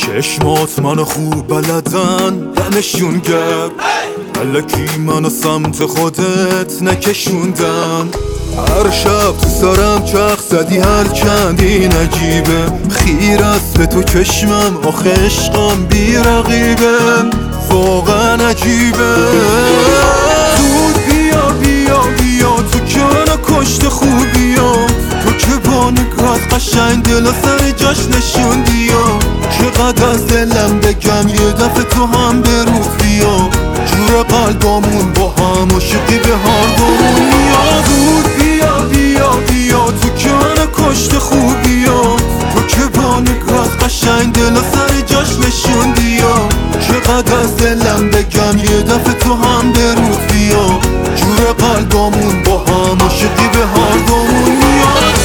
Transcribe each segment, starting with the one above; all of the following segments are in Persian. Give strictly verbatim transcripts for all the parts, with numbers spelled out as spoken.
چشمات منو خوب بلدن دمشون گرد، الکی منو سمت خودت نکشوندن. هر شب تو سرم چرخ زدی هر چندی نجیبه، خیر است به تو چشمم آخه عشقم بی رقیبه، واقعا عجیبه. زود بیا بیا بیا تو که منو کشت خوبیا، تو که با نگات قشنگ دل و سر جاش نشوندی. چقدر از دلم بگم یه دفعه تو هم به روز بیا، جور قلبامون با هم عاشقی به هر دومون میاد. زود بیا بیا بیا تو که منو کشت خوبیا، تو که با نگات قشنگ دل و سر جاش نشوندی. چقدر از دلم بگم یه دفعه تو هم به روز بیا، جور قلبامون با هم عاشقی به هر دومون میاد.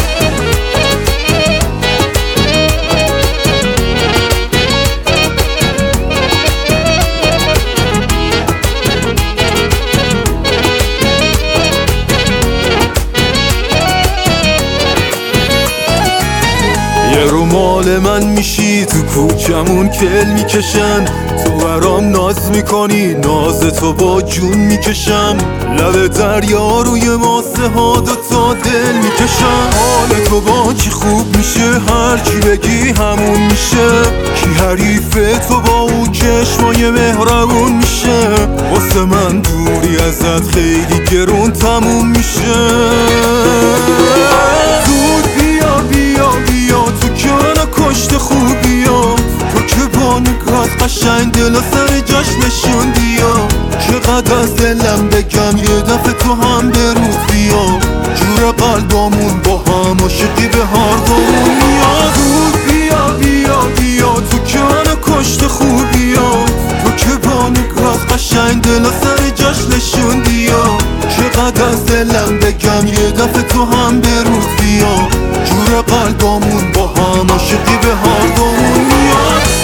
یه رومال من میشی تو کوچمون کل میکشن، تو برام ناز میکنی ناز تو با جون میکشم. لب دریا روی ماسه ها دوتا دل میکشن، حال تو با کی خوب میشه هرچی بگی همون میشه. کی حریفه تو با اون چشمای مهربون میشه، واسه من دوری ازت خیلی گرون تموم میشه. زود بیا بیا بیا تو که منو کشت خوبیا، تو که با نگات قشنگ دل و سر جاش نشوندی. چقدر از دلم بگم یه دفعه تو هم به روز بیا، جور قلبامون با هم عاشقی به هر دومون میاد. زود بیا بیا بیا تو که منو کشت خوبیا، تو که با نگات قشنگ دل و سر جاش نشوندی. چقدر از دلم بگم یه دفعه تو هم به روز بیا، جور قلبامون با هم عاشقی به هر دومون میاد.